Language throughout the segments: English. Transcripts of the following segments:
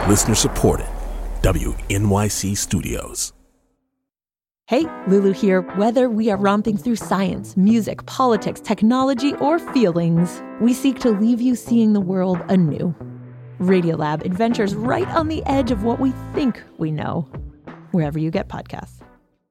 Listener supported. WNYC Studios. Hey, Lulu here. Whether we are romping through science, music, politics, technology, or feelings, we seek to leave you seeing the world anew. Radiolab adventures right on the edge of what we think we know. Wherever you get podcasts.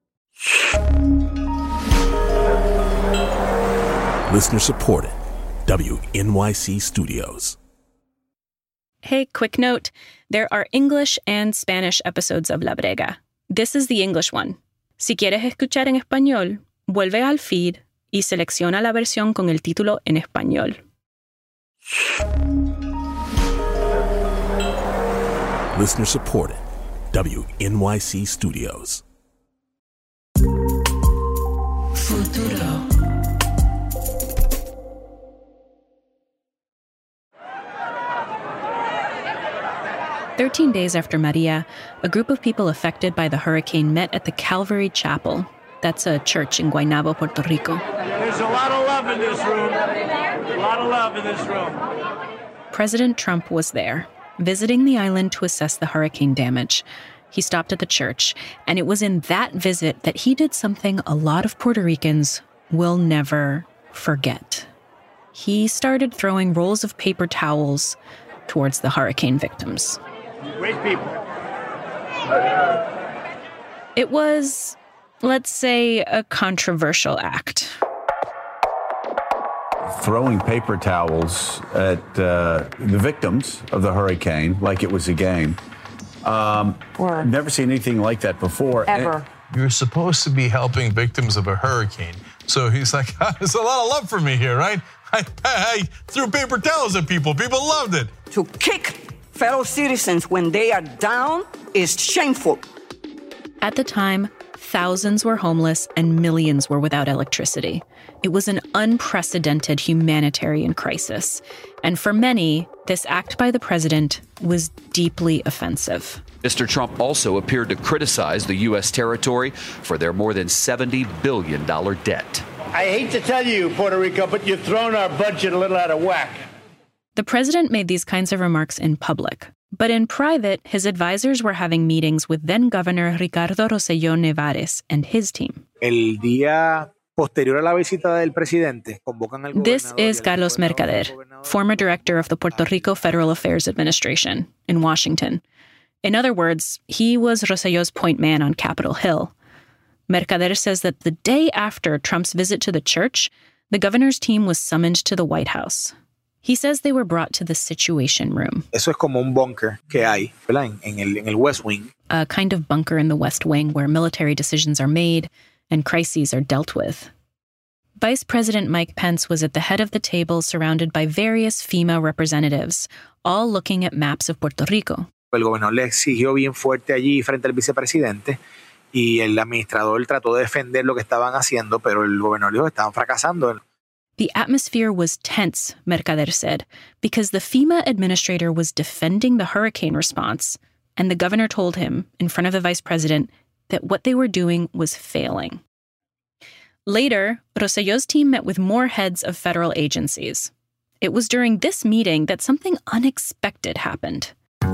Listener supported. WNYC Studios. Hey, quick note. There are English and Spanish episodes of La Brega. This is the English one. Si quieres escuchar en español, vuelve al feed y selecciona la versión con el título en español. Listener supported. WNYC Studios. Futuro. "13 days after Maria, a group of people affected by the hurricane met at the Calvary Chapel. That's a church in Guaynabo, Puerto Rico. There's a lot of love in this room. A lot of love in this room. President Trump was there, visiting the island to assess the hurricane damage. He stopped at the church, and it was in that visit that he did something a lot of Puerto Ricans will never forget. He started throwing rolls of paper towels towards the hurricane victims. Great people. It was, let's say, a controversial act. Throwing paper towels at the victims of the hurricane like it was a game. I've never seen anything like that before. Ever. You're supposed to be helping victims of a hurricane. So he's like, there's a lot of love for me here, right? I threw paper towels at people. People loved it. To kick fellow citizens when they are down is shameful. At the time, thousands were homeless and millions were without electricity. It was an unprecedented humanitarian crisis. And for many, this act by the president was deeply offensive. Mr. Trump also appeared to criticize the U.S. territory for their more than $70 billion debt. I hate to tell you, Puerto Rico, but you've thrown our budget a little out of whack. The president made these kinds of remarks in public. But in private, his advisors were having meetings with then-Governor Ricardo Rosselló Nevares and his team. El día posterior a la visita del presidente, This is Carlos Mercader, former director of the Puerto Rico Federal Affairs Administration in Washington. In other words, he was Rosselló's point man on Capitol Hill. Mercader says that the day after Trump's visit to the church, the governor's team was summoned to the White House. He says they were brought to the Situation Room. Eso es como un bunker que hay, ¿verdad? En el West Wing. A kind of bunker in the West Wing where military decisions are made and crises are dealt with. Vice President Mike Pence was at the head of the table surrounded by various FEMA representatives, all looking at maps of Puerto Rico. El gobernador le exigió bien fuerte allí frente al vicepresidente y el administrador trató de defender lo que estaban haciendo, pero el gobernador dijo que estaban fracasando. The atmosphere was tense, Mercader said, because the FEMA administrator was defending the hurricane response, and the governor told him, in front of the vice president, that what they were doing was failing. Later, Rosselló's team met with more heads of federal agencies. It was during this meeting that something unexpected happened.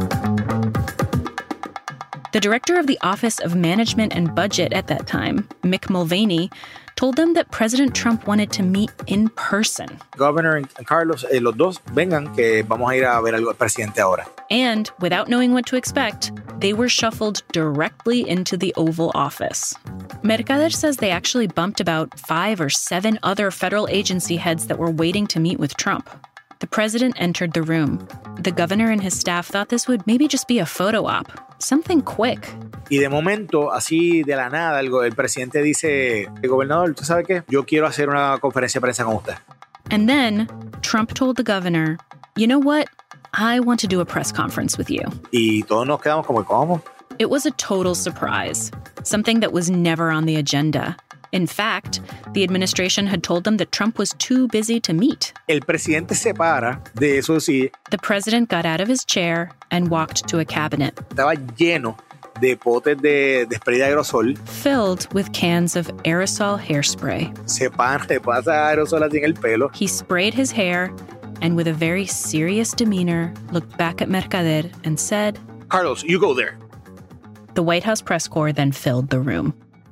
The director of the Office of Management and Budget at that time, Mick Mulvaney, told them that President Trump wanted to meet in person. Governor and Carlos, los dos, vengan que vamos a ir a ver al presidente ahora. And without knowing what to expect, they were shuffled directly into the Oval Office. Mercader says they actually bumped about 5 or 7 other federal agency heads that were waiting to meet with Trump. The president entered the room. The governor and his staff thought this would maybe just be a photo op, something quick. Y de momento, así de la nada, el presidente dice, gobernador, ¿tú sabes qué? Yo quiero hacer una conferencia de prensa con usted. And then Trump told the governor, you know what? I want to do a press conference with you. Y todos nos quedamos como, ¿cómo? It was a total surprise, something that was never on the agenda. In fact, the administration had told them that Trump was too busy to meet. El presidente se para de eso sí. The president got out of his chair and walked to a cabinet. Estaba lleno de potes de spray de aerosol. Filled with cans of aerosol hairspray. Se pasa aerosol así en el pelo. He sprayed his hair and with a very serious demeanor looked back at Mercader and said, Carlos, you go there. The White House press corps then filled the room.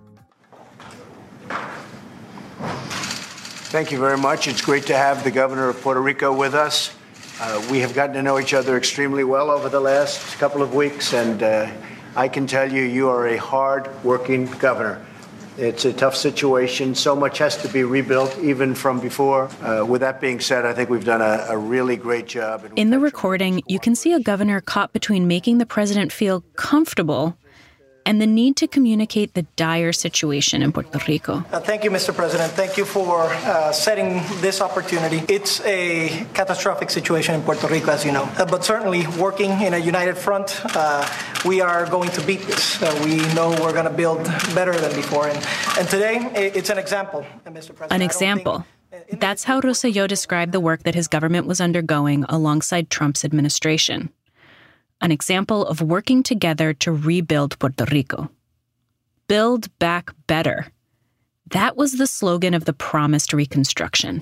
Thank you very much. It's great to have the governor of Puerto Rico with us. We have gotten to know each other extremely well over the last couple of weeks, and I can tell you, you are a hard-working governor. It's a tough situation. So much has to be rebuilt, even from before. With that being said, I think we've done a really great job. In the recording, you can see a governor caught between making the president feel comfortable and the need to communicate the dire situation in Puerto Rico. Thank you, Mr. President. Thank you for setting this opportunity. It's a catastrophic situation in Puerto Rico, as you know. But certainly, working in a united front, we are going to beat this. We know we're going to build better than before. And today, it's an example, Mr. President. An example. That's how Rosselló described the work that his government was undergoing alongside Trump's administration. An example of working together to rebuild Puerto Rico. Build back better. That was the slogan of the promised reconstruction.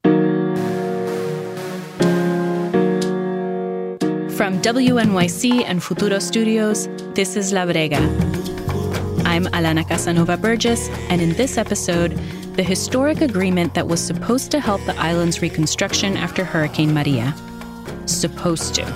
From WNYC and Futuro Studios, this is La Brega. I'm Alana Casanova Burgess, and in this episode, the historic agreement that was supposed to help the island's reconstruction after Hurricane Maria. Supposed to.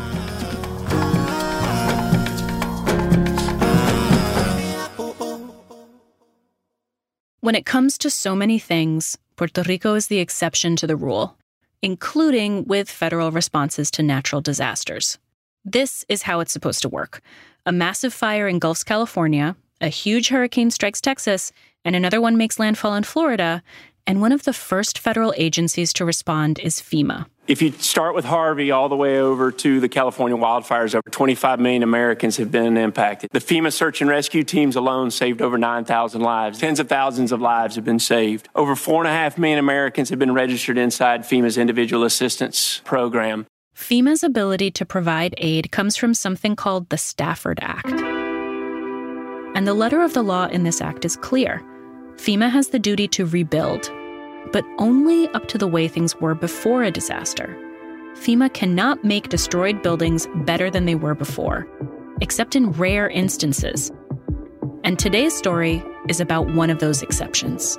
When it comes to so many things, Puerto Rico is the exception to the rule, including with federal responses to natural disasters. This is how it's supposed to work. A massive fire engulfs California, a huge hurricane strikes Texas, and another one makes landfall in Florida, and one of the first federal agencies to respond is FEMA. If you start with Harvey all the way over to the California wildfires, over 25 million Americans have been impacted. The FEMA search and rescue teams alone saved over 9,000 lives. Tens of thousands of lives have been saved. Over 4.5 million Americans have been registered inside FEMA's individual assistance program. FEMA's ability to provide aid comes from something called the Stafford Act. And the letter of the law in this act is clear. FEMA has the duty to rebuild, but only up to the way things were before a disaster. FEMA cannot make destroyed buildings better than they were before, except in rare instances. And today's story is about one of those exceptions.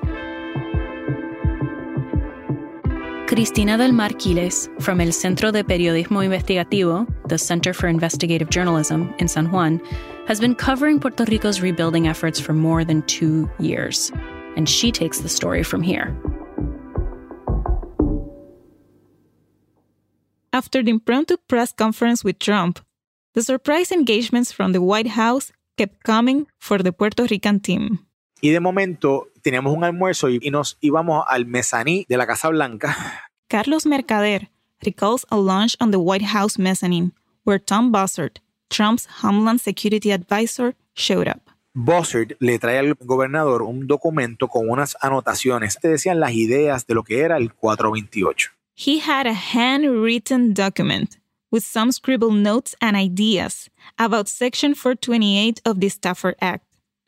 Cristina del Mar Quiles, from El Centro de Periodismo Investigativo, the Center for Investigative Journalism in San Juan, has been covering Puerto Rico's rebuilding efforts for more than 2 years. And she takes the story from here. After the impromptu press conference with Trump, the surprise engagements from the White House kept coming for the Puerto Rican team. Y de momento teníamos un almuerzo y nos íbamos al mezzanine de la Casa Blanca. Carlos Mercader recalls a lunch on the White House mezzanine where Tom Bossert, Trump's Homeland Security Advisor, showed up. Bossert le trae al gobernador un documento con unas anotaciones que decían las ideas de lo que era el 428. He had a handwritten document with some scribbled notes and ideas about Section 428 of the Stafford Act.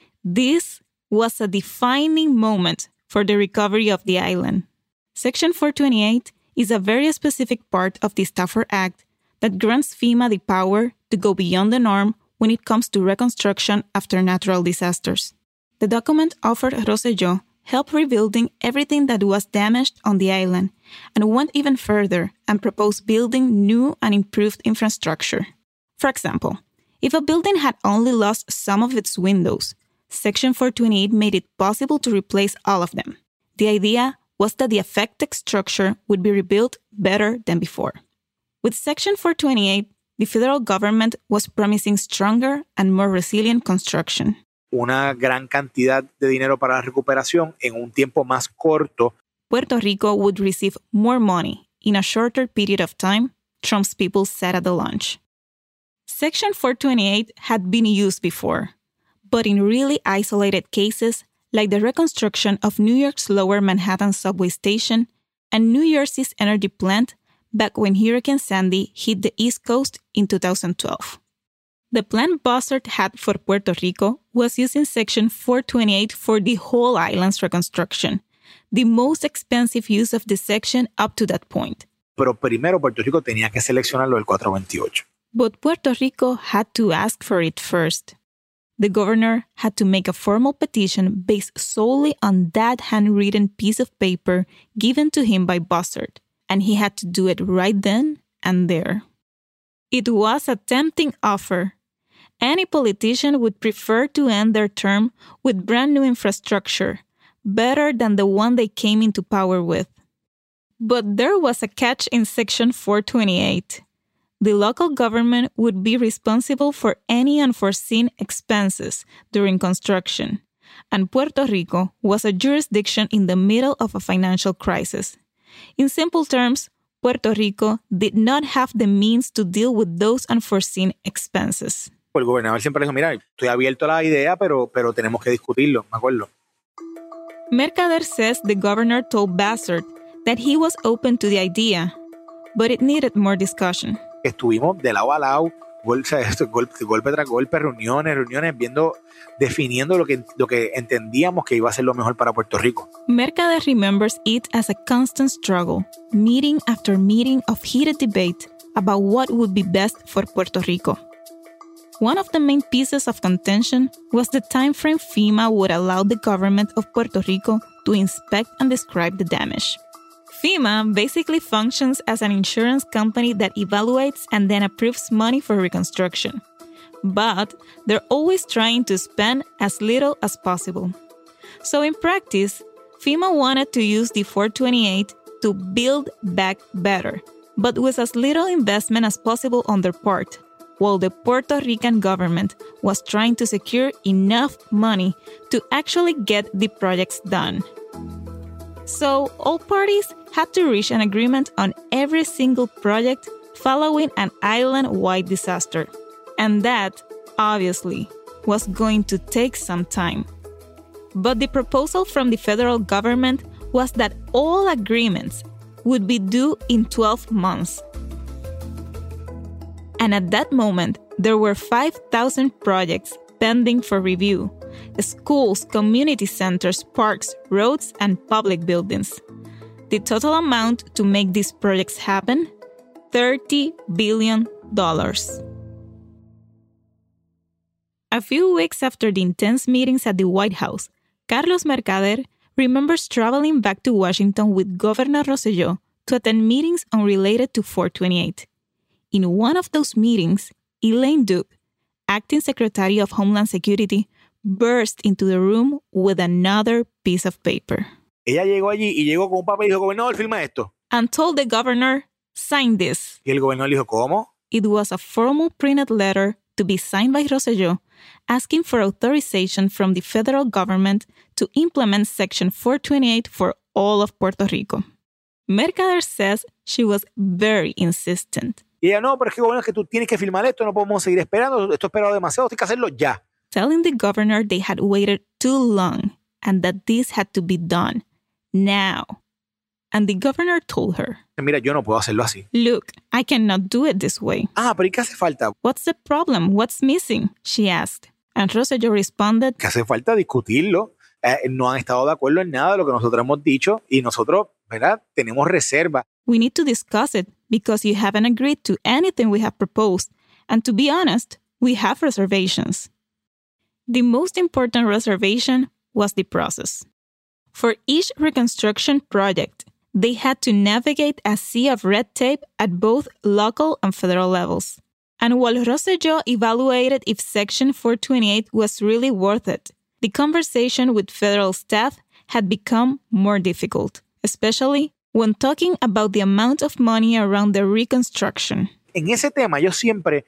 This was a defining moment for the recovery of the island. Section 428 is a very specific part of the Stafford Act that grants FEMA the power to go beyond the norm when it comes to reconstruction after natural disasters. The document offered Rosselló help rebuilding everything that was damaged on the island and went even further and proposed building new and improved infrastructure. For example, if a building had only lost some of its windows, Section 428 made it possible to replace all of them. The idea was that the affected structure would be rebuilt better than before. With Section 428, the federal government was promising stronger and more resilient construction. Una gran cantidad de dinero para la recuperación en un tiempo más corto. Puerto Rico would receive more money in a shorter period of time, Trump's people said at the launch. Section 428 had been used before, but in really isolated cases like the reconstruction of New York's Lower Manhattan subway station and New Jersey's energy plant back when Hurricane Sandy hit the East Coast in 2012. The plan Bossert had for Puerto Rico was using Section 428 for the whole island's reconstruction, the most expensive use of the section up to that point. Pero primero Puerto Rico tenía que seleccionar lo del 428. But Puerto Rico had to ask for it first. The governor had to make a formal petition based solely on that handwritten piece of paper given to him by Buzzard, and he had to do it right then and there. It was a tempting offer. Any politician would prefer to end their term with brand new infrastructure, better than the one they came into power with. But there was a catch in Section 428. The local government would be responsible for any unforeseen expenses during construction, and Puerto Rico was a jurisdiction in the middle of a financial crisis. In simple terms, Puerto Rico did not have the means to deal with those unforeseen expenses. El gobernador siempre dijo, mira, estoy abierto a la idea, pero tenemos que discutirlo, me acuerdo. Mercader says the governor told Buzzard that he was open to the idea, but it needed more discussion. Estuvimos de lado a lado, golpe tras golpe, reuniones, definiendo lo que entendíamos que iba a ser lo mejor para Puerto Rico. Mercader remembers it as a constant struggle, meeting after meeting of heated debate about what would be best for Puerto Rico. One of the main pieces of contention was the time frame FEMA would allow the government of Puerto Rico to inspect and describe the damage. FEMA basically functions as an insurance company that evaluates and then approves money for reconstruction. But they're always trying to spend as little as possible. So in practice, FEMA wanted to use the 428 to build back better, but with as little investment as possible on their part, while the Puerto Rican government was trying to secure enough money to actually get the projects done. So all parties had to reach an agreement on every single project following an island-wide disaster. And that, obviously, was going to take some time. But the proposal from the federal government was that all agreements would be due in 12 months. And at that moment, there were 5,000 projects pending for review: schools, community centers, parks, roads, and public buildings. The total amount to make these projects happen? $30 billion. A few weeks after the intense meetings at the White House, Carlos Mercader remembers traveling back to Washington with Governor Rosselló to attend meetings unrelated to 428. In one of those meetings, Elaine Duke, acting Secretary of Homeland Security, burst into the room with another piece of paper. Ella llegó allí y llegó con un papel y dijo, gobernador, firma esto. And told the governor, sign this. Y el gobernador dijo, ¿cómo? It was a formal printed letter to be signed by Rosselló, asking for authorization from the federal government to implement Section 428 for all of Puerto Rico. Mercader says she was very insistent. Y ella, no, pero es que gobernador, es que tú tienes que firmar esto, no podemos seguir esperando, esto he esperado demasiado, tienes que hacerlo ya. Telling the governor they had waited too long and that this had to be done now. And the governor told her, mira, yo no puedo hacerlo así. Look, I cannot do it this way. Ah, pero ¿y qué hace falta? What's the problem? What's missing? She asked. And Rosselló responded, que hace falta discutirlo. No han estado de acuerdo en nada de lo que nosotros hemos dicho y nosotros, ¿verdad? Tenemos reserva. We need to discuss it because you haven't agreed to anything we have proposed. And to be honest, we have reservations. The most important reservation was the process. For each reconstruction project, they had to navigate a sea of red tape at both local and federal levels. And while Rosselló evaluated if Section 428 was really worth it, the conversation with federal staff had become more difficult, especially when talking about the amount of money around the reconstruction. En ese tema, ellos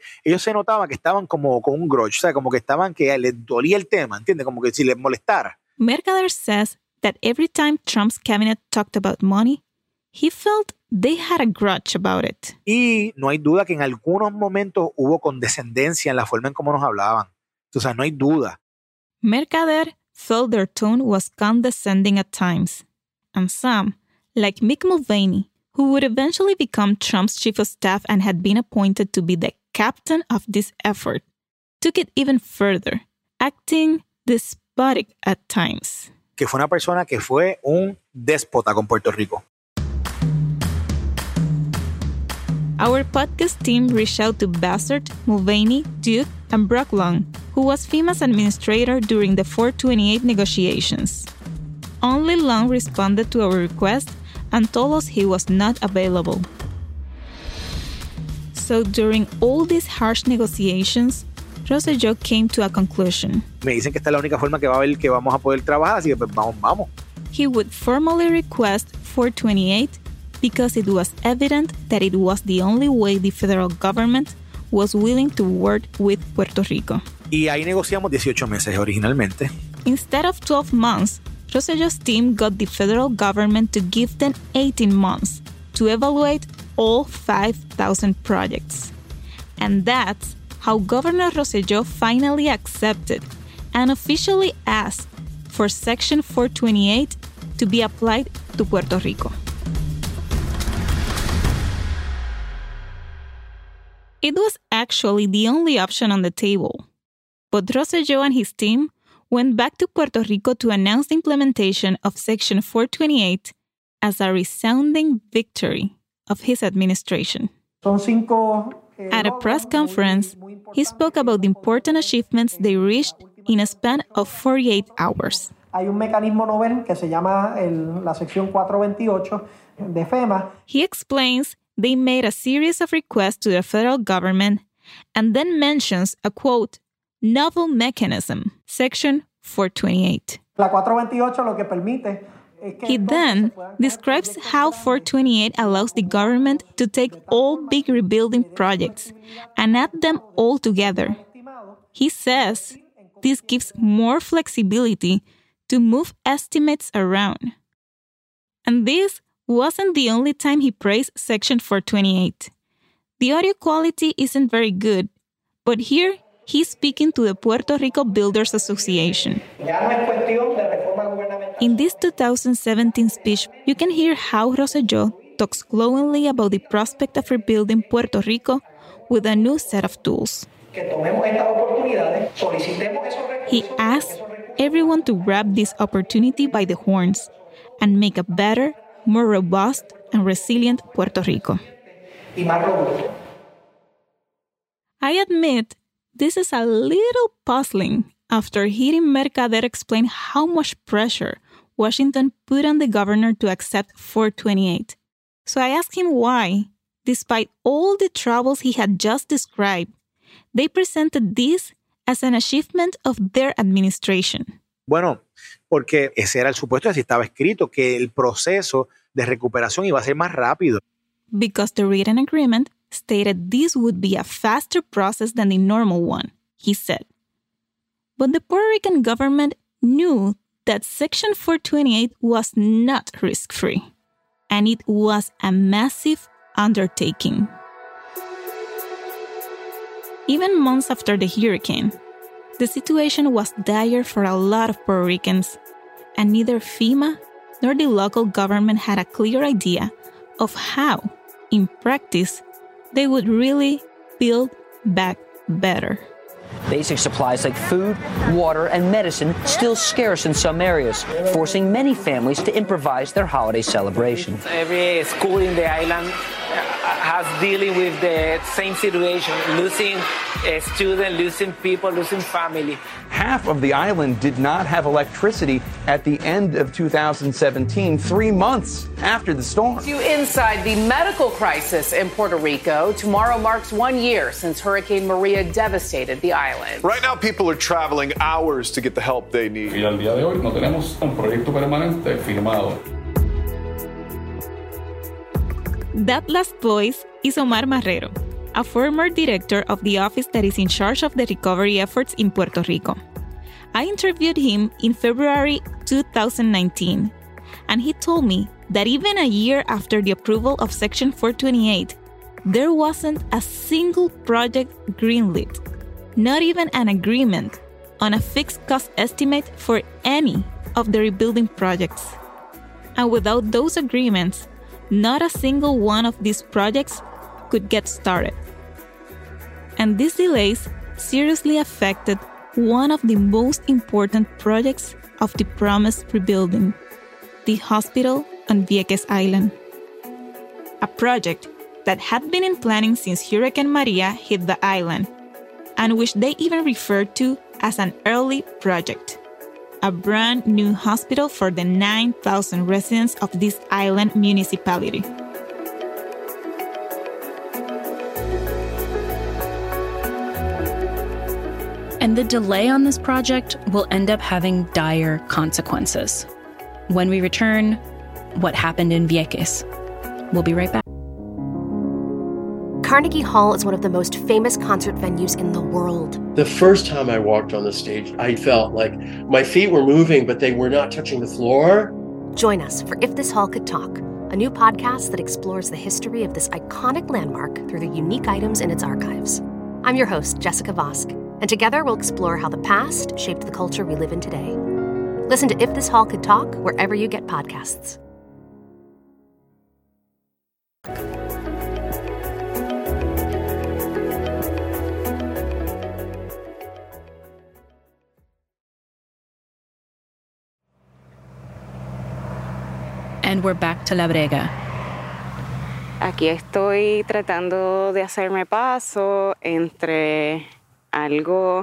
se notaba que estaban como con un grudge, o sea, como que estaban que les dolía el tema, ¿entiendes? Como que si les molestara. Mercader says that every time Trump's cabinet talked about money, he felt they had a grudge about it. Y no hay duda que en algunos momentos hubo condescendencia en la forma en cómo nos hablaban. O sea, no hay duda. Mercader felt their tone was condescending at times. And some, like Mick Mulvaney, who would eventually become Trump's chief of staff and had been appointed to be the captain of this effort, took it even further, acting despotic at times. Que fue una persona que fue un déspota con Puerto Rico. Our podcast team reached out to Bassert, Mulvaney, Duke, and Brock Long, who was FEMA's administrator during the 428 negotiations. Only Long responded to our request and told us he was not available. So during all these harsh negotiations, Rosselló came to a conclusion. Me dicen que esta es la única forma que va a haber que vamos a poder trabajar, así que pues vamos. He would formally request 428 because it was evident that it was the only way the federal government was willing to work with Puerto Rico. Y ahí negociamos 18 meses originalmente. Instead of 12 months, Rosselló's team got the federal government to give them 18 months to evaluate all 5,000 projects. And that's how Governor Rosselló finally accepted and officially asked for Section 428 to be applied to Puerto Rico. It was actually the only option on the table. But Rosselló and his team went back to Puerto Rico to announce the implementation of Section 428 as a resounding victory of his administration. At a press conference, he spoke about the important achievements they reached in a span of 48 hours. Hay un mecanismo novel que se llama la sección 428 de FEMA. He explains they made a series of requests to the federal government and then mentions a, quote, novel mechanism, Section 428. La 428 lo que permite. He then describes how 428 allows the government to take all big rebuilding projects and add them all together. He says this gives more flexibility to move estimates around. And this wasn't the only time he praised Section 428. The audio quality isn't very good, but here he's speaking to the Puerto Rico Builders Association. In this 2017 speech, you can hear how Rosselló talks glowingly about the prospect of rebuilding Puerto Rico with a new set of tools. He asks everyone to grab this opportunity by the horns and make a better, more robust, and resilient Puerto Rico. I admit this is a little puzzling after hearing Mercader explain how much pressure Washington put on the governor to accept 428. So I asked him why, despite all the troubles he had just described, they presented this as an achievement of their administration. Bueno, porque ese era el supuesto, así estaba escrito, que el proceso de recuperación iba a ser más rápido. Because the written agreement stated this would be a faster process than the normal one, he said. But the Puerto Rican government knew that Section 428 was not risk-free, and it was a massive undertaking. Even months after the hurricane, the situation was dire for a lot of Puerto Ricans, and neither FEMA nor the local government had a clear idea of how, in practice, they would really build back better. Basic supplies like food, water, and medicine still scarce in some areas, forcing many families to improvise their holiday celebrations. Every school in the island has dealing with the same situation, losing a student, losing people, losing family. Half of the island did not have electricity at the end of 2017, 3 months after the storm. Inside the medical crisis in Puerto Rico, tomorrow marks 1 year since Hurricane Maria devastated the island. Right now, people are traveling hours to get the help they need. Y al día de hoy no tenemos un proyecto permanente firmado. That last voice is Omar Marrero, a former director of the office that is in charge of the recovery efforts in Puerto Rico. I interviewed him in February 2019, and he told me that even a year after the approval of Section 428, there wasn't a single project greenlit, not even an agreement on a fixed cost estimate for any of the rebuilding projects. And without those agreements, not a single one of these projects could get started. And these delays seriously affected one of the most important projects of the promised rebuilding, the hospital on Vieques Island. A project that had been in planning since Hurricane Maria hit the island, and which they even referred to as an early project. A brand new hospital for the 9,000 residents of this island municipality. And the delay on this project will end up having dire consequences. When we return, what happened in Vieques? We'll be right back. Carnegie Hall is one of the most famous concert venues in the world. The first time I walked on the stage, I felt like my feet were moving, but they were not touching the floor. Join us for If This Hall Could Talk, a new podcast that explores the history of this iconic landmark through the unique items in its archives. I'm your host, Jessica Vosk, and together we'll explore how the past shaped the culture we live in today. Listen to If This Hall Could Talk wherever you get podcasts. And we're back to La Brega. Aquí estoy tratando de hacerme paso entre algo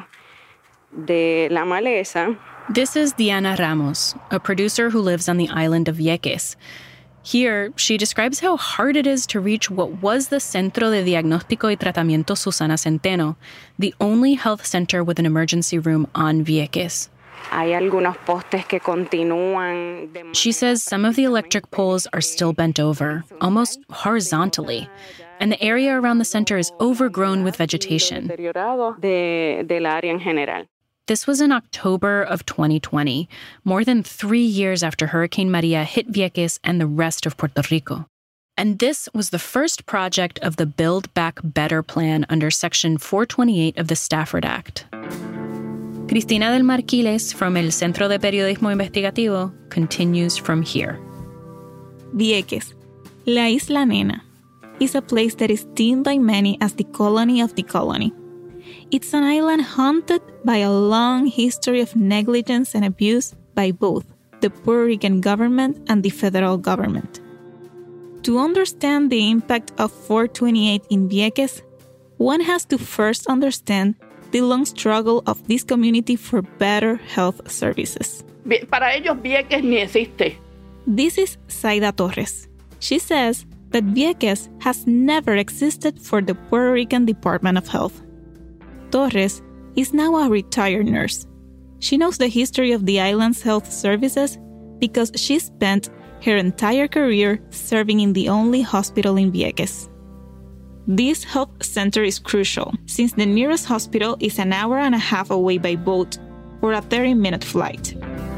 de la maleza. This is Diana Ramos, a producer who lives on the island of Vieques. Here, she describes how hard it is to reach what was the Centro de Diagnóstico y Tratamiento Susana Centeno, the only health center with an emergency room on Vieques. Hay algunos postes que continúan. She says some of the electric poles are still bent over, almost horizontally, and the area around the center is overgrown with vegetation. Del área en general. This was in October of 2020, more than 3 years after Hurricane Maria hit Vieques and the rest of Puerto Rico. And this was the first project of the Build Back Better plan under Section 428 of the Stafford Act. Cristina del Mar Quiles from El Centro de Periodismo Investigativo continues from here. Vieques, La Isla Nena, is a place that is deemed by many as the colony of the colony. It's an island haunted by a long history of negligence and abuse by both the Puerto Rican government and the federal government. To understand the impact of 428 in Vieques, one has to first understand the long struggle of this community for better health services. Para ellos, Vieques ni existe. This is Zaida Torres. She says that Vieques has never existed for the Puerto Rican Department of Health. Torres is now a retired nurse. She knows the history of the island's health services because she spent her entire career serving in the only hospital in Vieques. This health center is crucial since the nearest hospital is an hour and a half away by boat or a 30-minute flight.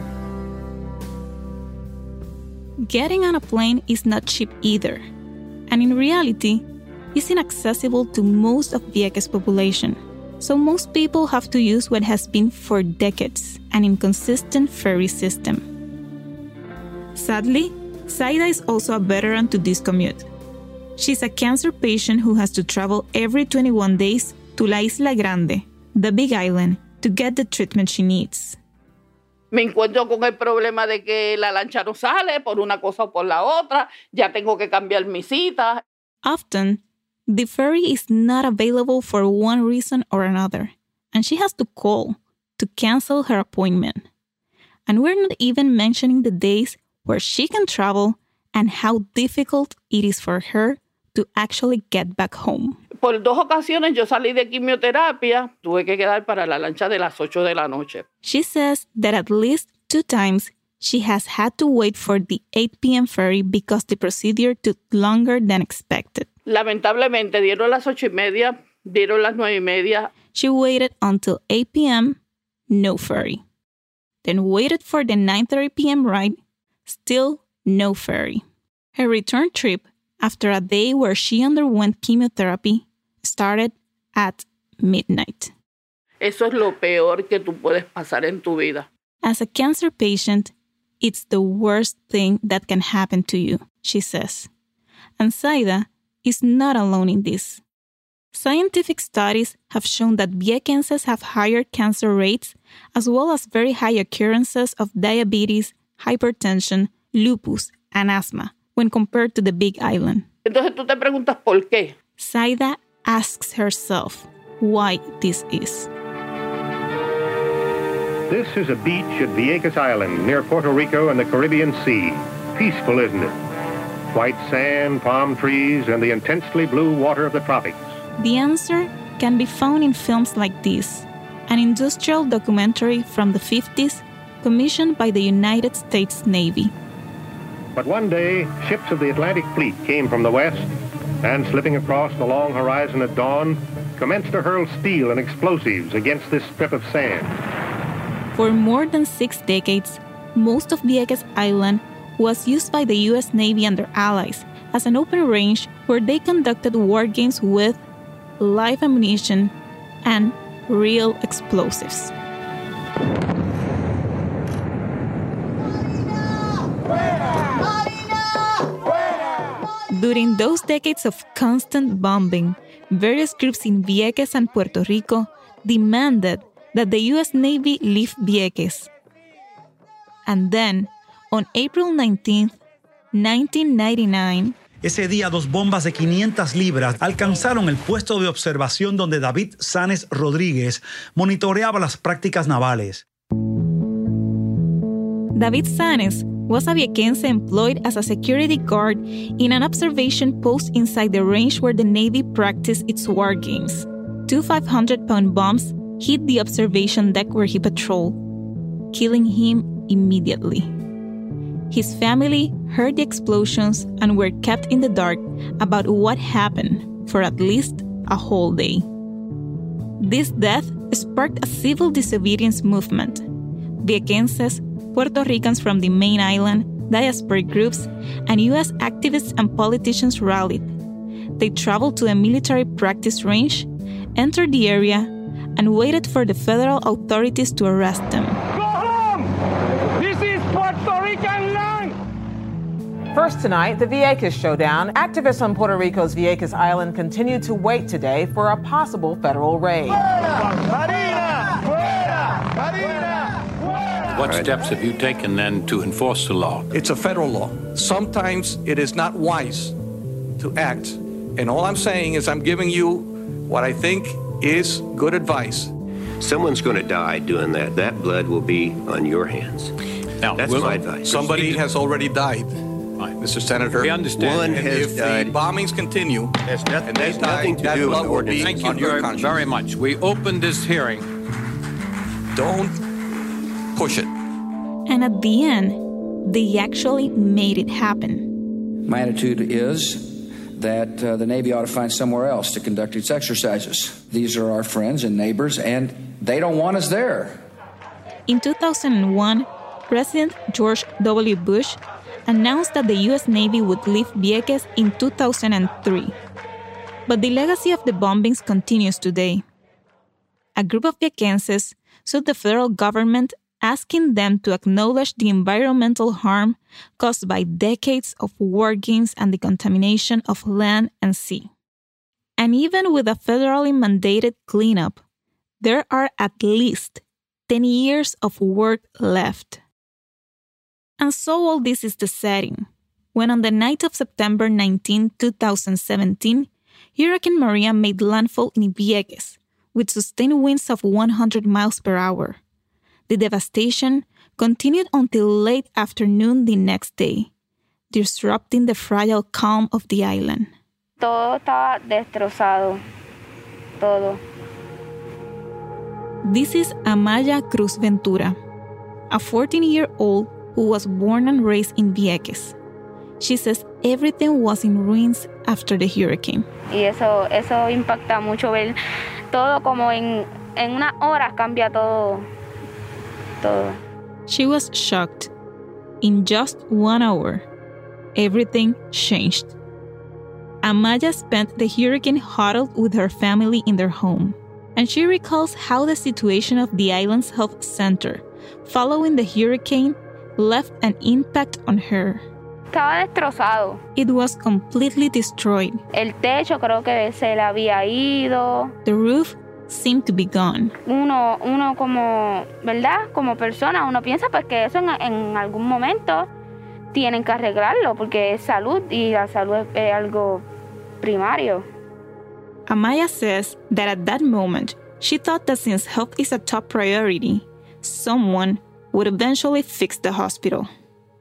Getting on a plane is not cheap either, and in reality, it's inaccessible to most of Vieques' population. So most people have to use what has been for decades an inconsistent ferry system. Sadly, Zaida is also a veteran to this commute. She's a cancer patient who has to travel every 21 days to La Isla Grande, the Big Island, to get the treatment she needs. Me encuentro con el problema de que la lancha no sale por una cosa o por la otra. Ya tengo que cambiar mi cita. Often, the ferry is not available for one reason or another, and she has to call to cancel her appointment. And we're not even mentioning the days where she can travel and how difficult it is for her to actually get back home. Por 2 ocasiones yo salí de quimioterapia, tuve que quedar para la lancha de las 8 de la noche. She says that at least 2 times she has had to wait for the 8 p.m. ferry because the procedure took longer than expected. Lamentablemente dieron las 8:30, dieron las 9:30. She waited until 8 p.m., no ferry. Then waited for the 9:30 p.m. ride, still no ferry. Her return trip, after a day where she underwent chemotherapy, started at midnight. Eso es lo peor que tú puedes pasar en tu vida. As a cancer patient, it's the worst thing that can happen to you, she says. And Zaida is not alone in this. Scientific studies have shown that Viequenses have higher cancer rates as well as very high occurrences of diabetes, hypertension, lupus, and asthma when compared to the Big Island. Entonces tú te preguntas por qué. Zaida asks herself why this is. This is a beach at Vieques Island near Puerto Rico and the Caribbean Sea. Peaceful, isn't it? White sand, palm trees, and the intensely blue water of the tropics. The answer can be found in films like this, an industrial documentary from the 50s commissioned by the United States Navy. But one day, ships of the Atlantic Fleet came from the west and, slipping across the long horizon at dawn, commenced to hurl steel and explosives against this strip of sand. For more than 6 decades, most of Vieques Island was used by the U.S. Navy and their allies as an open range where they conducted war games with live ammunition and real explosives. During those decades of constant bombing, various groups in Vieques and Puerto Rico demanded that the U.S. Navy leave Vieques. And then, on April 19, 1999, ese día, 2 bombas de 500 libras alcanzaron el puesto de observación donde David Sanes Rodríguez monitoreaba las prácticas navales. David Sanes was a viequense employed as a security guard in an observation post inside the range where the Navy practiced its war games. 2 500-pound bombs hit the observation deck where he patrolled, killing him immediately. His family heard the explosions and were kept in the dark about what happened for at least a whole day. This death sparked a civil disobedience movement. Viequenses, Puerto Ricans from the main island, diasporic groups, and U.S. activists and politicians rallied. They traveled to a military practice range, entered the area, and waited for the federal authorities to arrest them. Go home! This is Puerto Rican land! First tonight, the Vieques showdown. Activists on Puerto Rico's Vieques Island continue to wait today for a possible federal raid. What steps have you taken then to enforce the law? It's a federal law. Sometimes it is not wise to act. And all I'm saying is I'm giving you what I think is good advice. Someone's going to die doing that. That blood will be on your hands. Now, that's my advice. Somebody has already died, Mr. Senator. We understand. One has died. If the bombings continue, there's nothing to do with ordinance. Thank you very much. We opened this hearing. Don't push it. And at the end, they actually made it happen. My attitude is that the Navy ought to find somewhere else to conduct its exercises. These are our friends and neighbors, and they don't want us there. In 2001, President George W. Bush announced that the U.S. Navy would leave Vieques in 2003. But the legacy of the bombings continues today. A group of Viequenses sued the federal government, asking them to acknowledge the environmental harm caused by decades of war games and the contamination of land and sea. And even with a federally mandated cleanup, there are at least 10 years of work left. And so all this is the setting, when on the night of September 19, 2017, Hurricane Maria made landfall in Vieques with sustained winds of 100 miles per hour. The devastation continued until late afternoon the next day, disrupting the fragile calm of the island. Todo estaba destrozado. Todo. This is Amaya Cruz Ventura, a 14-year-old who was born and raised in Vieques. She says everything was in ruins after the hurricane. Y eso impacta mucho ver todo como en unas horas cambia todo. She was shocked. In just 1 hour, everything changed. Amaya spent the hurricane huddled with her family in their home, and she recalls how the situation of the island's health center following the hurricane left an impact on her. Estaba destrozado. It was completely destroyed. El techo creo que se le había ido. The roof seemed to be gone. Uno como, ¿verdad? Como persona, uno piensa pues que eso en algún momento tienen que arreglarlo porque es salud y la salud es algo primario. Amaya says that at that moment, she thought that since health is a top priority, someone would eventually fix the hospital.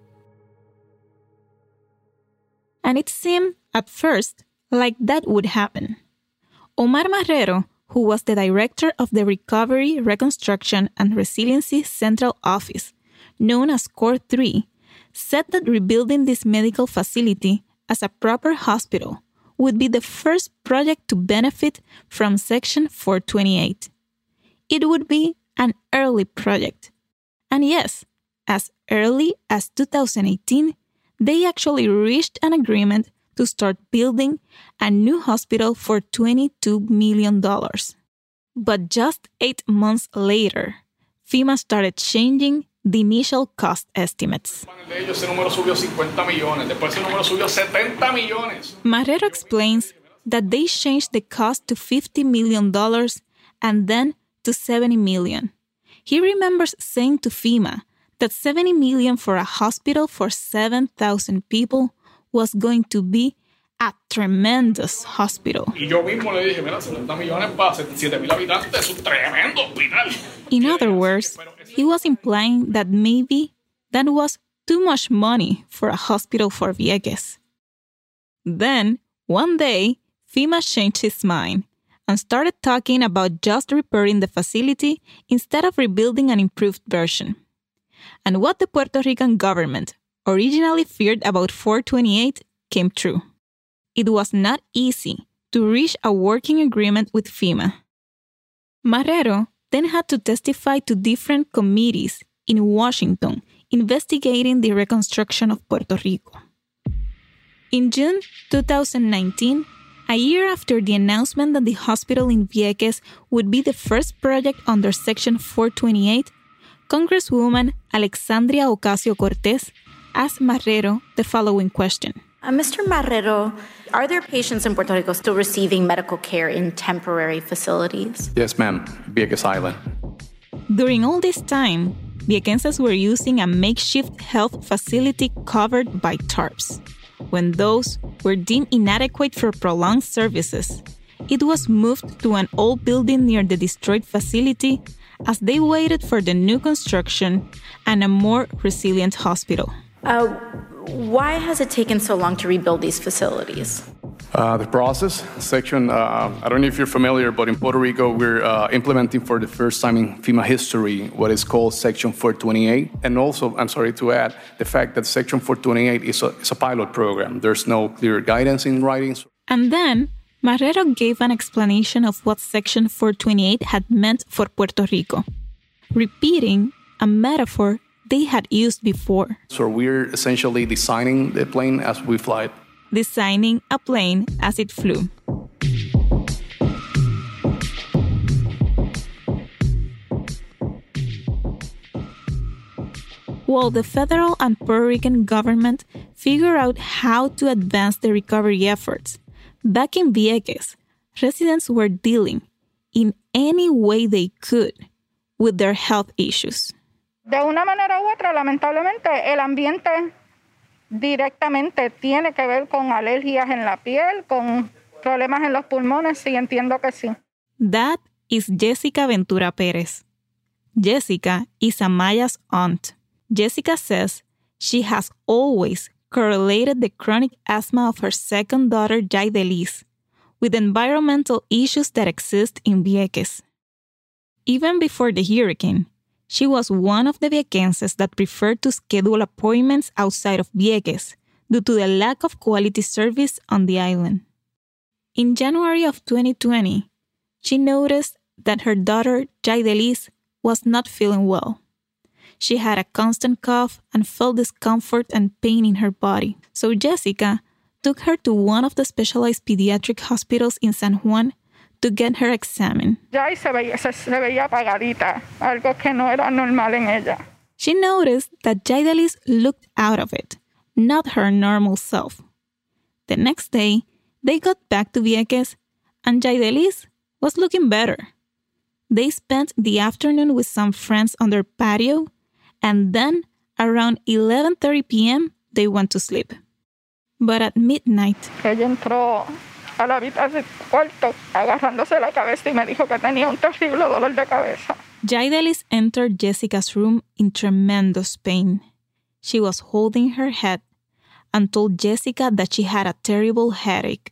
And it seemed, at first, like that would happen. Omar Marrero, who was the director of the Recovery, Reconstruction, and Resiliency Central Office, known as CORE 3, said that rebuilding this medical facility as a proper hospital would be the first project to benefit from Section 428. It would be an early project. And yes, as early as 2018, they actually reached an agreement to start building a new hospital for $22 million. But just 8 months later, FEMA started changing the initial cost estimates. Marrero explains that they changed the cost to $50 million and then to $70 million. He remembers saying to FEMA that $70 million for a hospital for 7,000 people was going to be a tremendous hospital. In other words, he was implying that maybe that was too much money for a hospital for Vieques. Then, one day, FEMA changed his mind and started talking about just repairing the facility instead of rebuilding an improved version. And what the Puerto Rican government originally feared about 428 came true. It was not easy to reach a working agreement with FEMA. Marrero then had to testify to different committees in Washington investigating the reconstruction of Puerto Rico. In June 2019, a year after the announcement that the hospital in Vieques would be the first project under Section 428, Congresswoman Alexandria Ocasio-Cortez asked Marrero the following question. Mr. Marrero, are there patients in Puerto Rico still receiving medical care in temporary facilities? Yes, ma'am. Vieques Island. During all this time, Viequenses were using a makeshift health facility covered by tarps. When those were deemed inadequate for prolonged services, it was moved to an old building near the destroyed facility as they waited for the new construction and a more resilient hospital. Why has it taken so long to rebuild these facilities? The process, Section, I don't know if you're familiar, but in Puerto Rico, we're implementing for the first time in FEMA history what is called Section 428. And also, I'm sorry to add, the fact that Section 428 is a pilot program. There's no clear guidance in writing. And then, Marrero gave an explanation of what Section 428 had meant for Puerto Rico, repeating a metaphor they had used before. So we're essentially designing the plane as we fly it. Designing a plane as it flew. While the federal and Puerto Rican government figure out how to advance the recovery efforts, back in Vieques, residents were dealing, in any way they could, with their health issues. De una manera u otra, lamentablemente, el ambiente directamente tiene que ver con alergias en la piel, con problemas en los pulmones, sí, entiendo que sí. That is Jessica Ventura Perez. Jessica is Amaya's aunt. Jessica says she has always correlated the chronic asthma of her second daughter, Jaidelis, with environmental issues that exist in Vieques. Even before the hurricane, she was one of the Viequenses that preferred to schedule appointments outside of Vieques due to the lack of quality service on the island. In January of 2020, she noticed that her daughter, Jaidelis, was not feeling well. She had a constant cough and felt discomfort and pain in her body. So Jessica took her to one of the specialized pediatric hospitals in San Juan to get her examined. Se veía apagadita, algo que no era normal en ella. She noticed that Jaidelis looked out of it, not her normal self. The next day, they got back to Vieques, and Jaidelis was looking better. They spent the afternoon with some friends on their patio, and then, around 11:30 p.m., they went to sleep. But at midnight, ella entró a la habitación cuarto agarrándose la cabeza y me dijo que tenía un terrible dolor de cabeza. Jaidelis entered Jessica's room in tremendous pain. She was holding her head and told Jessica that she had a terrible headache.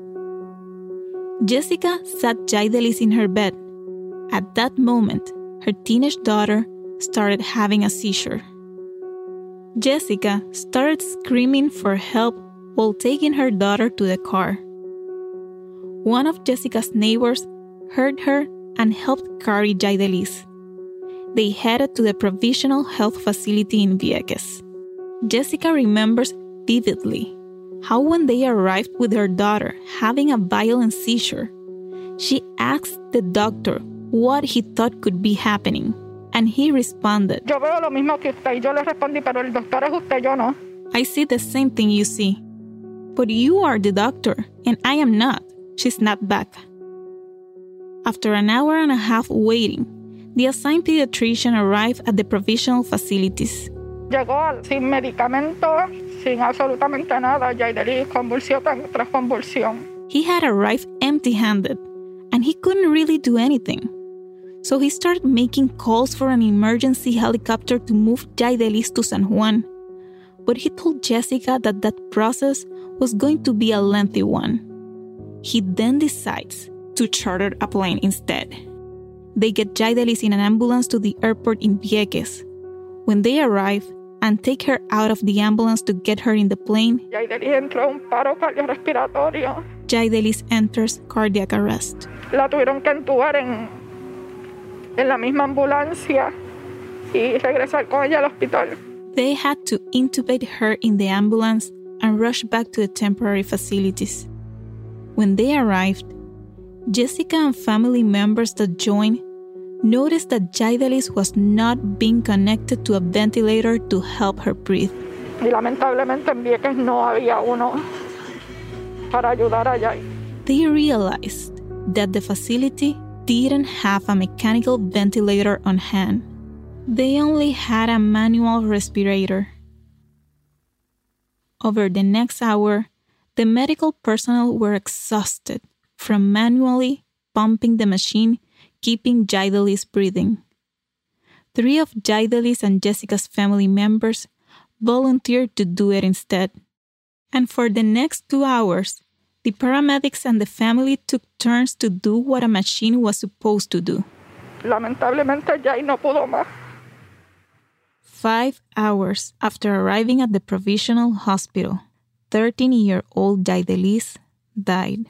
Jessica sat Jaidelis in her bed. At that moment, her teenage daughter started having a seizure. Jessica started screaming for help while taking her daughter to the car. One of Jessica's neighbors heard her and helped carry Jaidelis. They headed to the Provisional Health Facility in Vieques. Jessica remembers vividly how when they arrived with her daughter having a violent seizure, she asked the doctor what he thought could be happening, and he responded, Yo veo lo mismo que usted, y yo le respondí, pero el doctor es usted, yo no. I see the same thing you see, but you are the doctor, and I am not, she snapped back. After an hour and a half waiting, the assigned pediatrician arrived at the provisional facilities. Llegó sin medicamento, sin absolutamente nada, Jaidelis convulsión tras convulsión. He had arrived empty-handed, and he couldn't really do anything. So he started making calls for an emergency helicopter to move Jaidelis to San Juan. But he told Jessica that that process was going to be a lengthy one. He then decides to charter a plane instead. They get Jaidelis in an ambulance to the airport in Vieques. When they arrive and take her out of the ambulance to get her in the plane, Jaidelis entró en un paro cardiorrespiratorio. Jaidelis enters cardiac arrest. La tuvieron que entubar en la misma ambulancia y regresar con ella al hospital. They had to intubate her in the ambulance and rush back to the temporary facilities. When they arrived, Jessica and family members that joined noticed that Jaidelis was not being connected to a ventilator to help her breathe. Y lamentablemente en Vieques no había uno para ayudar a Jai. They realized that the facility didn't have a mechanical ventilator on hand. They only had a manual respirator. Over the next hour, the medical personnel were exhausted from manually pumping the machine, keeping Jaidelis breathing. 3 of Jaidelis and Jessica's family members volunteered to do it instead. And for the next 2 hours, the paramedics and the family took turns to do what a machine was supposed to do. Lamentablemente, Jai no pudo más. 5 hours after arriving at the provisional hospital, 13-year-old Jaidelis died.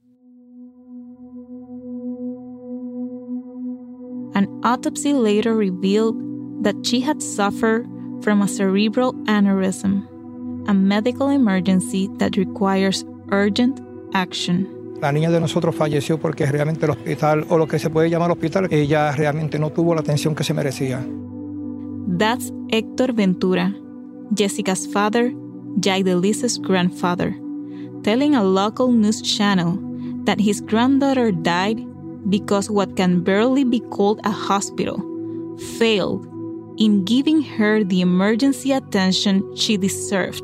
An autopsy later revealed that she had suffered from a cerebral aneurysm, a medical emergency that requires urgent action. La niña de nosotros falleció porque realmente el hospital, o lo que se puede llamar hospital, ella realmente no tuvo la atención que se merecía. That's Héctor Ventura, Jessica's father, Jaidelis' grandfather, telling a local news channel that his granddaughter died because what can barely be called a hospital failed in giving her the emergency attention she deserved.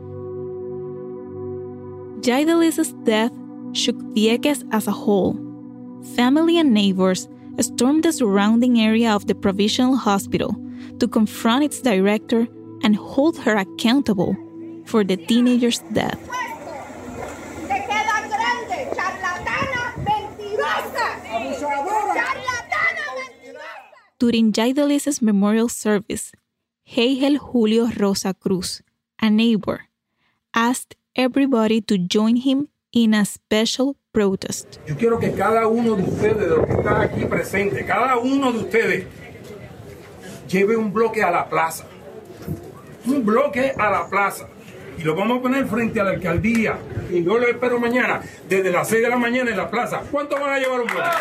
Jaidelis' death shook Vieques as a whole. Family and neighbors stormed the surrounding area of the provisional hospital to confront its director and hold her accountable for the teenager's death. During Jaidelis' memorial service, Heigel Julio Rosa Cruz, a neighbor, asked everybody to join him in a special protest. Yo quiero que cada uno de ustedes, de los que están aquí presentes, cada uno de ustedes lleve un bloque a la plaza. Un bloque a la plaza. Y lo vamos a poner frente a la alcaldía. Y yo lo espero mañana, desde las 6 de la mañana en la plaza. ¿Cuántos van a llevar un bloque?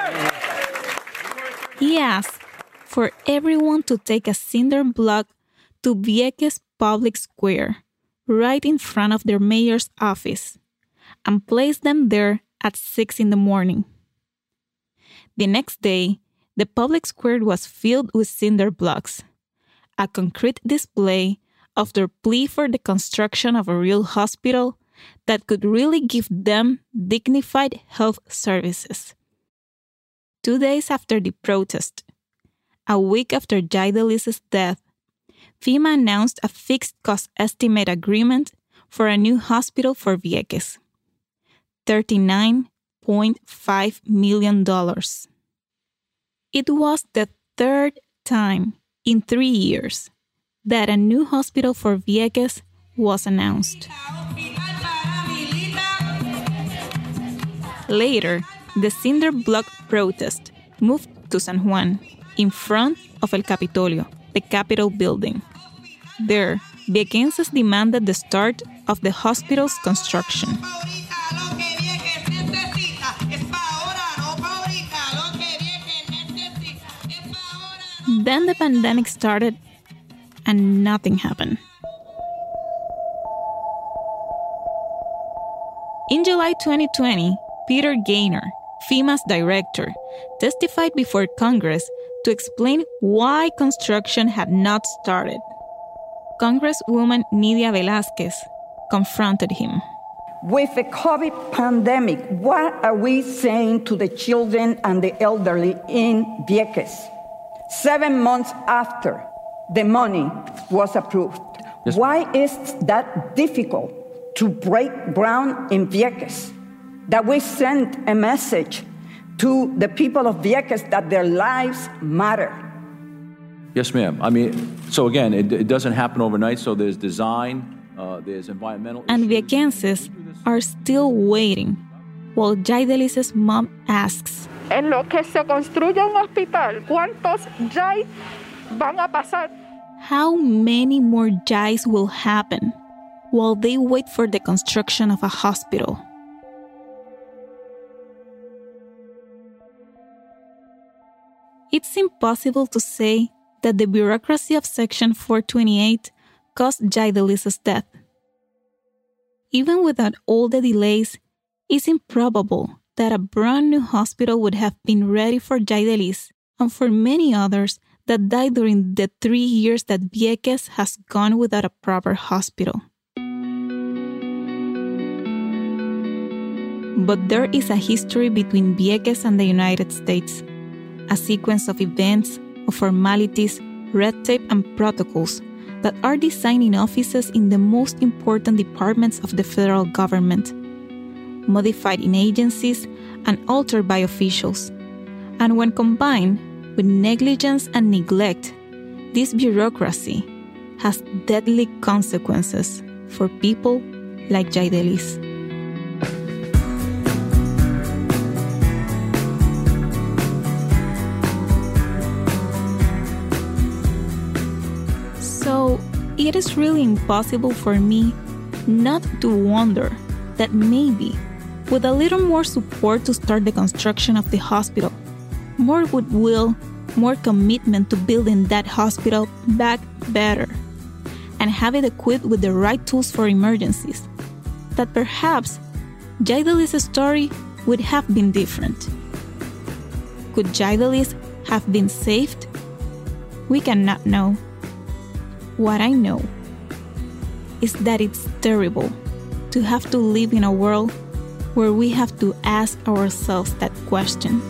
He asked for everyone to take a cinder block to Vieques Public Square, right in front of their mayor's office, and place them there at 6 in the morning. The next day, the public square was filled with cinder blocks, a concrete display of their plea for the construction of a real hospital that could really give them dignified health services. 2 days after the protest, a week after Jaidelis's death, FEMA announced a fixed cost estimate agreement for a new hospital for Vieques, $39.5 million. It was the third time in 3 years that a new hospital for Vieques was announced. Later, the cinder block protest moved to San Juan, in front of El Capitolio, the Capitol building. There, Viequenses demanded the start of the hospital's construction. Then the pandemic started, and nothing happened. In July 2020, Peter Gaynor, FEMA's director, testified before Congress to explain why construction had not started. Congresswoman Nidia Velázquez confronted him. With the COVID pandemic, what are we saying to the children and the elderly in Vieques? 7 months after the money was approved. Yes. Why is that difficult to break ground in Vieques? That we send a message to the people of Vieques that their lives matter. Yes, ma'am. I mean, so again, it doesn't happen overnight, so there's design, there's environmental and issues. Viequenses are still waiting, while Jaidelis's mom asks, En lo que se construye un hospital, ¿cuántos Jai van a pasar? how many more Jais will happen while they wait for the construction of a hospital? It's impossible to say that the bureaucracy of Section 428 caused Jaidelis's death. Even without all the delays, it's improbable that a brand new hospital would have been ready for Jaidelis and for many others that died during the 3 years that Vieques has gone without a proper hospital. But there is a history between Vieques and the United States, a sequence of events, of formalities, red tape, and protocols that are designed in offices in the most important departments of the federal government, modified in agencies, and altered by officials. And when combined with negligence and neglect, this bureaucracy has deadly consequences for people like Jaidelis. So, it is really impossible for me not to wonder that maybe, with a little more support to start the construction of the hospital, more goodwill, more commitment to building that hospital back better, and have it equipped with the right tools for emergencies, that perhaps Jaidelis' story would have been different. Could Jaidelis have been saved? We cannot know. What I know is that it's terrible to have to live in a world where we have to ask ourselves that question.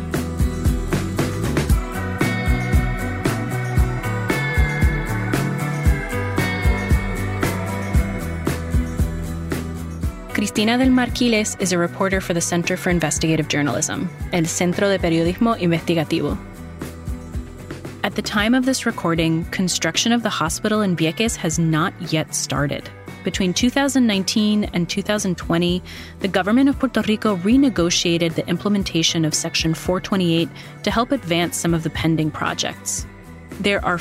Cristina del Mar Quiles is a reporter for the Center for Investigative Journalism, El Centro de Periodismo Investigativo. At the time of this recording, construction of the hospital in Vieques has not yet started. Between 2019 and 2020, the government of Puerto Rico renegotiated the implementation of Section 428 to help advance some of the pending projects. There are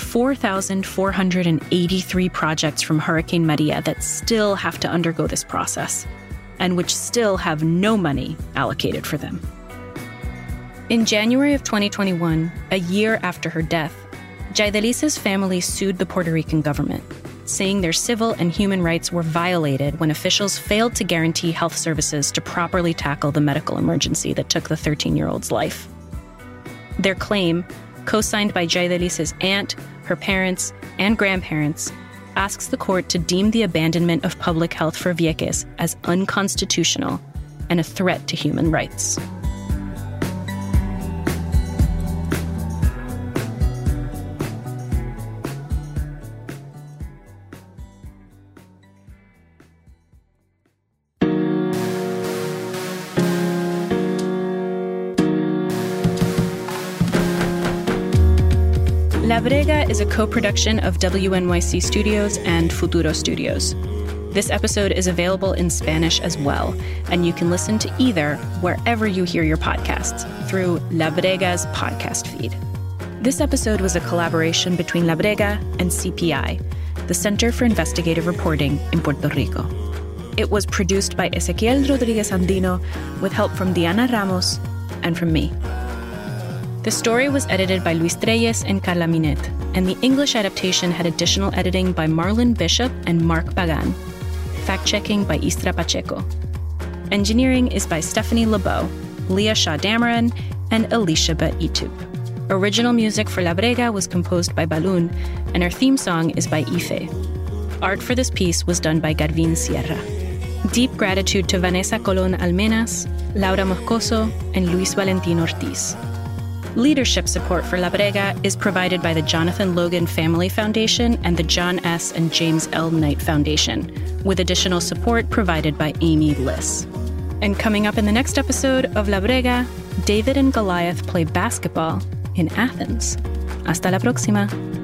4,483 projects from Hurricane Maria that still have to undergo this process, and which still have no money allocated for them. In January of 2021, a year after her death, Jaidelis' family sued the Puerto Rican government, saying their civil and human rights were violated when officials failed to guarantee health services to properly tackle the medical emergency that took the 13-year-old's life. Their claim, co-signed by Jaidelis' aunt, her parents, and grandparents, asks the court to deem the abandonment of public health for Vieques as unconstitutional and a threat to human rights. La Brega is a co-production of WNYC Studios and Futuro Studios. This episode is available in Spanish as well, and you can listen to either wherever you hear your podcasts through La Brega's podcast feed. This episode was a collaboration between La Brega and CPI, the Center for Investigative Reporting in Puerto Rico. It was produced by Ezequiel Rodriguez Andino with help from Diana Ramos and from me. The story was edited by Luis Treyes and Carla Minet, and the English adaptation had additional editing by Marlon Bishop and Mark Pagan. Fact-checking by Istra Pacheco. Engineering is by Stephanie LeBeau, Leah Shaw Dameron, and Alicia Itub. Original music for La Brega was composed by Balloon, and our theme song is by Ife. Art for this piece was done by Garvin Sierra. Deep gratitude to Vanessa Colon Almenas, Laura Moscoso, and Luis Valentin Ortiz. Leadership support for La Brega is provided by the Jonathan Logan Family Foundation and the John S. and James L. Knight Foundation, with additional support provided by Amy Liss. And coming up in the next episode of La Brega, David and Goliath play basketball in Athens. Hasta la próxima.